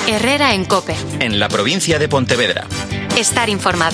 Herrera en COPE. En la provincia de Pontevedra. Estar informado.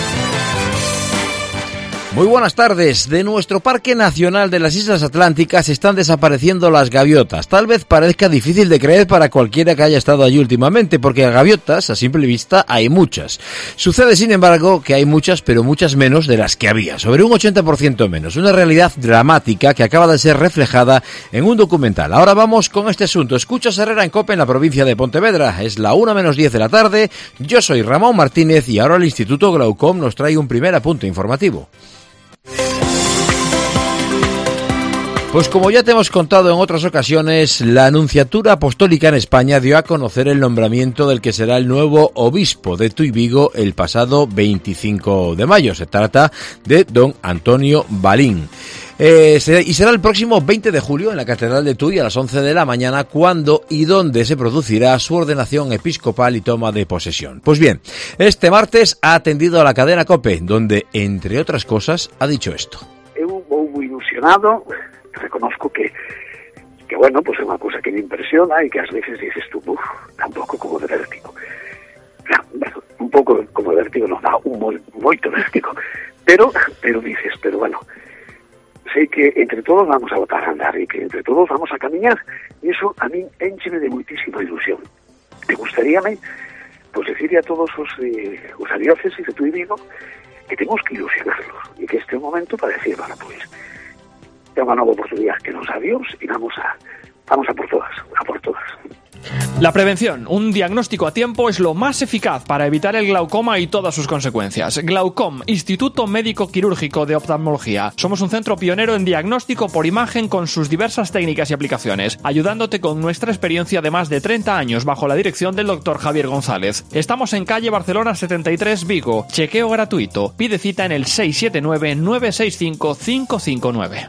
Muy buenas tardes. De nuestro Parque Nacional de las Islas Atlánticas están desapareciendo las gaviotas. Tal vez parezca difícil de creer para cualquiera que haya estado allí últimamente, porque gaviotas, a simple vista, hay muchas. Sucede, sin embargo, que hay muchas, pero muchas menos de las que había. Sobre un 80% menos. Una realidad dramática que acaba de ser reflejada en un documental. Ahora vamos con este asunto. Escuchas Herrera en COPE en la provincia de Pontevedra. Es la 1:10 de la tarde. Yo soy Ramón Martínez y ahora el Instituto Glaucom nos trae un primer apunte informativo. Pues como ya te hemos contado en otras ocasiones, la Nunciatura Apostólica en España dio a conocer el nombramiento del que será el nuevo obispo de Tuy Vigo el pasado 25 de mayo. Se trata de don Antonio Balín. Y será el próximo 20 de julio en la Catedral de Tuy a las 11 de la mañana cuando y donde se producirá su ordenación episcopal y toma de posesión. Pues bien, este martes ha atendido a la cadena COPE, donde, entre otras cosas, ha dicho esto. Muy ilusionado. Reconozco que bueno, pues é unha cousa que me impresiona e que ás veces dices tú, tampouco como de vértigo. Un pouco como de vértigo nos dá moito vértigo. Pero dices, pero bueno, sei que entre todos vamos a botar a andar e que entre todos vamos a camiñar. E iso a min éncheme de muitísima ilusión. Me gustaríame, pues, decirle a todos os dióceses de Tuy Vigo que temos que ilusionarlos e que este é o momento para decir, bueno, pues, é unha nova oportunidade que nos da Dios e vamos a por todas, La prevención, un diagnóstico a tiempo, es lo más eficaz para evitar el glaucoma y todas sus consecuencias. Glaucom, Instituto Médico Quirúrgico de Oftalmología. Somos un centro pionero en diagnóstico por imagen con sus diversas técnicas y aplicaciones, ayudándote con nuestra experiencia de más de 30 años bajo la dirección del Dr. Javier González. Estamos en calle Barcelona 73, Vigo. Chequeo gratuito. Pide cita en el 679-965-559.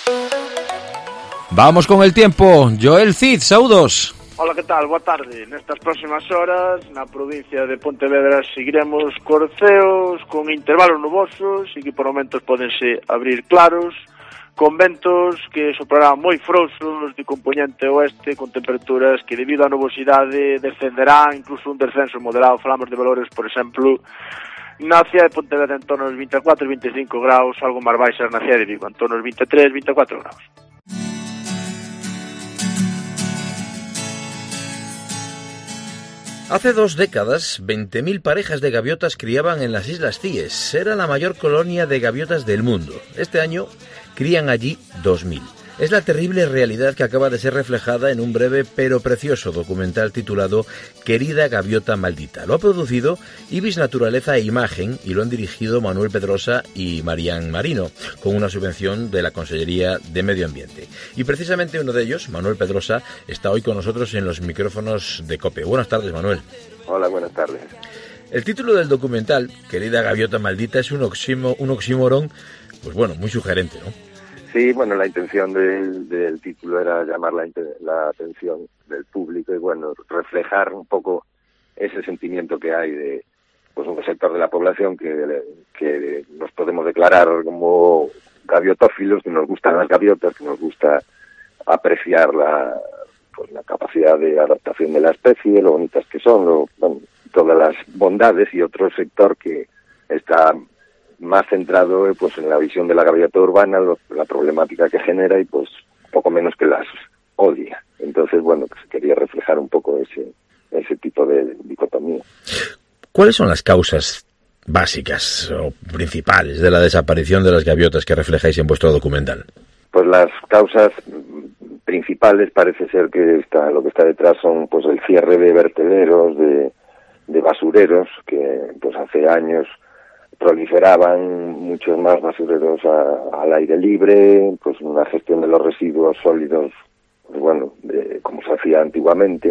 Vamos con el tiempo. Joel Cid, saudos. Ola, que tal? Boa tarde. Nestas próximas horas, na provincia de Pontevedra, seguiremos corceos con intervalos nubosos e que por momentos podense abrir claros, con ventos que soprarán moi frouxos de componente oeste, con temperaturas que debido á nubosidade descenderán, incluso un descenso moderado. Falamos de valores, por exemplo, na cidade de Pontevedra en torno aos 24 e 25 graus, algo máis baixas na cidade de Vigo, en torno aos 23 e 24 graus. Hace 2 décadas, 20.000 parejas de gaviotas criaban en las Islas Cíes. Era la mayor colonia de gaviotas del mundo. Este año crían allí 2.000. Es la terrible realidad que acaba de ser reflejada en un breve pero precioso documental titulado Querida Gaviota Maldita. Lo ha producido Ibis Naturaleza e Imagen y lo han dirigido Manuel Pedrosa y Marian Marino, con una subvención de la Consellería de Medio Ambiente. Y precisamente uno de ellos, Manuel Pedrosa, está hoy con nosotros en los micrófonos de COPE. Buenas tardes, Manuel. Hola, buenas tardes. El título del documental, Querida Gaviota Maldita, es un oxímoron, pues bueno, muy sugerente, ¿no? Sí, bueno, la intención del título era llamar la atención del público y, bueno, reflejar un poco ese sentimiento que hay de pues un sector de la población que nos podemos declarar como gaviotófilos, que nos gustan las gaviotas, que nos gusta apreciar la capacidad de adaptación de la especie, lo bonitas que son, todas las bondades, y otro sector que está más centrado pues en la visión de la gaviota urbana, la problemática que genera y pues poco menos que las odia. Entonces, bueno, pues quería reflejar un poco ese tipo de dicotomía. ¿Cuáles son las causas básicas o principales de la desaparición de las gaviotas que reflejáis en vuestro documental? Pues las causas principales parece ser que lo que está detrás son pues el cierre de vertederos, de basureros, que pues hace años proliferaban muchos más basureros al aire libre, pues una gestión de los residuos sólidos, pues bueno, como se hacía antiguamente,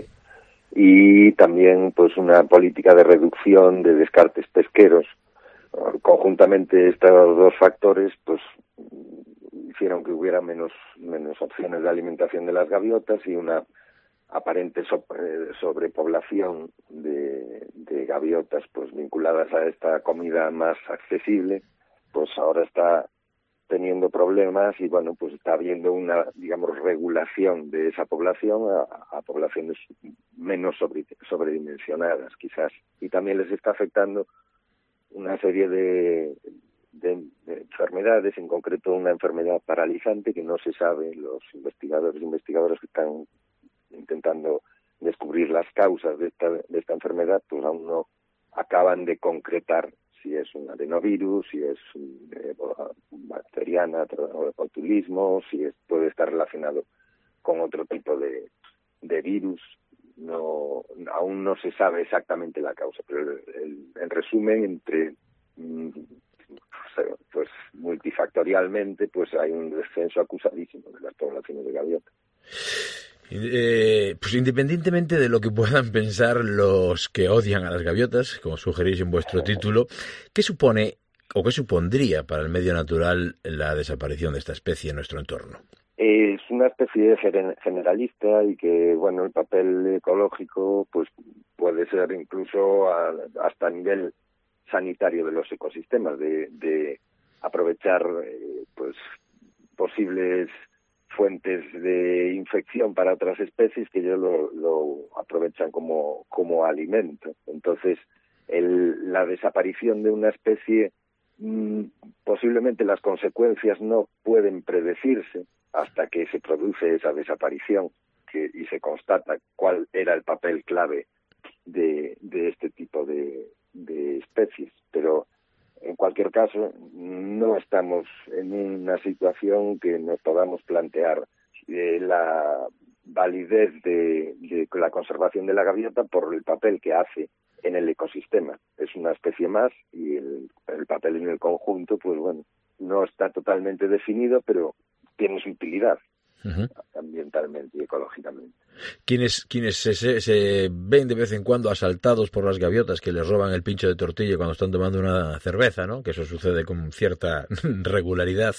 y también pues una política de reducción de descartes pesqueros. Conjuntamente estos dos factores pues hicieron que hubiera menos opciones de alimentación de las gaviotas y una aparente sobrepoblación de gaviotas pues vinculadas a esta comida más accesible, pues ahora está teniendo problemas y bueno, pues está habiendo una, digamos, regulación de esa población a poblaciones menos sobredimensionadas, quizás. Y también les está afectando una serie de enfermedades, en concreto una enfermedad paralizante que no se sabe. Los investigadores que están intentando descubrir las causas de esta enfermedad, pues aún no acaban de concretar si es un adenovirus, si es bacteriana o botulismo, si puede estar relacionado con otro tipo de virus. No, aún no se sabe exactamente la causa, pero en resumen, pues multifactorialmente, pues hay un descenso acusadísimo de las poblaciones de gaviotas. Pues independientemente de lo que puedan pensar los que odian a las gaviotas, como sugerís en vuestro título, ¿qué supone o qué supondría para el medio natural la desaparición de esta especie en nuestro entorno? Es una especie generalista y que, bueno, el papel ecológico pues puede ser incluso hasta a nivel sanitario de los ecosistemas, de aprovechar pues posibles fuentes de infección para otras especies que ellos lo aprovechan como alimento. Entonces, la desaparición de una especie, posiblemente las consecuencias no pueden predecirse hasta que se produce esa desaparición y se constata cuál era el papel clave de este tipo de especies. Pero en cualquier caso, no estamos en una situación que nos podamos plantear la validez de la conservación de la gaviota por el papel que hace en el ecosistema. Es una especie más y el papel en el conjunto, pues bueno, no está totalmente definido, pero tiene su utilidad. Ambientalmente y ecológicamente. Quienes se ven de vez en cuando asaltados por las gaviotas que les roban el pincho de tortilla cuando están tomando una cerveza, ¿no? Que eso sucede con cierta regularidad.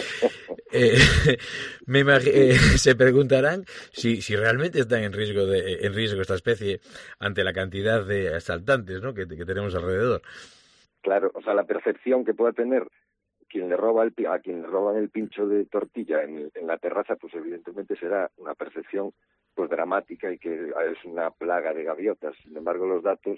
Se preguntarán si realmente está en riesgo esta especie ante la cantidad de asaltantes, ¿no? que tenemos alrededor. Claro, o sea, la percepción que pueda tener a quien le roban el pincho de tortilla en la terraza, pues evidentemente será una percepción pues dramática y que es una plaga de gaviotas. Sin embargo, los datos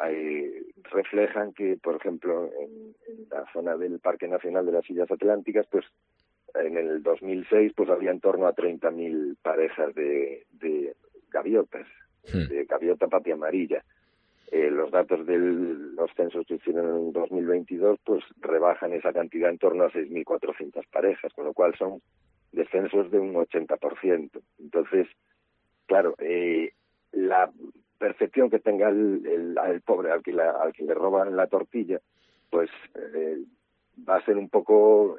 reflejan que, por ejemplo, en la zona del Parque Nacional de las Islas Atlánticas, pues en el 2006 pues había en torno a 30.000 parejas de gaviotas, de gaviota patia amarilla. Los datos de los censos que hicieron en 2022 pues rebajan esa cantidad en torno a 6.400 parejas, con lo cual son descensos de un 80%. Entonces, claro, la percepción que tenga el pobre al que le roban la tortilla, pues va a ser un poco,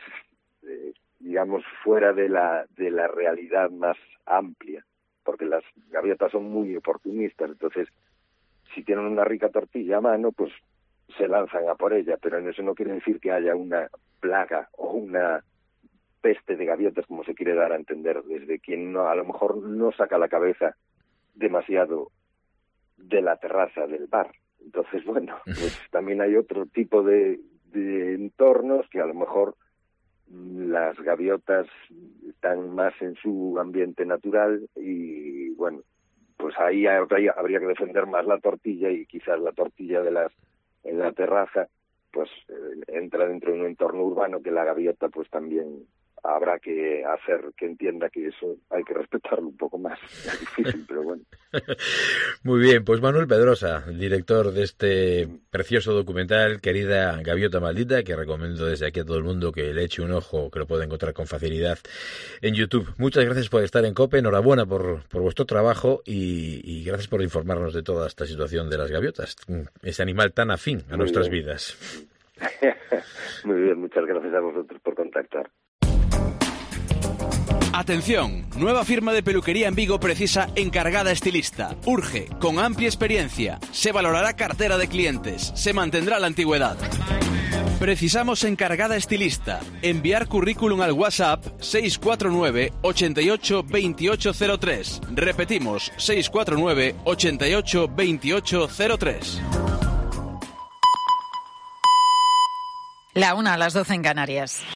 digamos, fuera de la realidad más amplia, porque las gaviotas son muy oportunistas. Entonces, si tienen una rica tortilla a mano, pues se lanzan a por ella, pero en eso no quiere decir que haya una plaga o una peste de gaviotas, como se quiere dar a entender, desde quien a lo mejor no saca la cabeza demasiado de la terraza del bar. Entonces, bueno, pues también hay otro tipo de entornos que a lo mejor las gaviotas están más en su ambiente natural y, bueno, pues ahí habría que defender más la tortilla y quizás la tortilla en la terraza pues entra dentro de un entorno urbano que la gaviota pues también habrá que hacer que entienda que eso hay que respetarlo un poco más. Es difícil, pero bueno. Muy bien, pues Manuel Pedrosa, director de este precioso documental Querida Gaviota Maldita, que recomiendo desde aquí a todo el mundo que le eche un ojo, que lo puede encontrar con facilidad en YouTube. Muchas gracias por estar en COPE, enhorabuena por vuestro trabajo y gracias por informarnos de toda esta situación de las gaviotas, ese animal tan afín a nuestras vidas. Muy bien, muchas gracias a vosotros por contactar. Atención, nueva firma de peluquería en Vigo precisa encargada estilista. Urge, con amplia experiencia. Se valorará cartera de clientes. Se mantendrá la antigüedad. Precisamos encargada estilista. Enviar currículum al WhatsApp 649 88 2803. Repetimos, 649 88 2803. La 1 a las 12 en Canarias.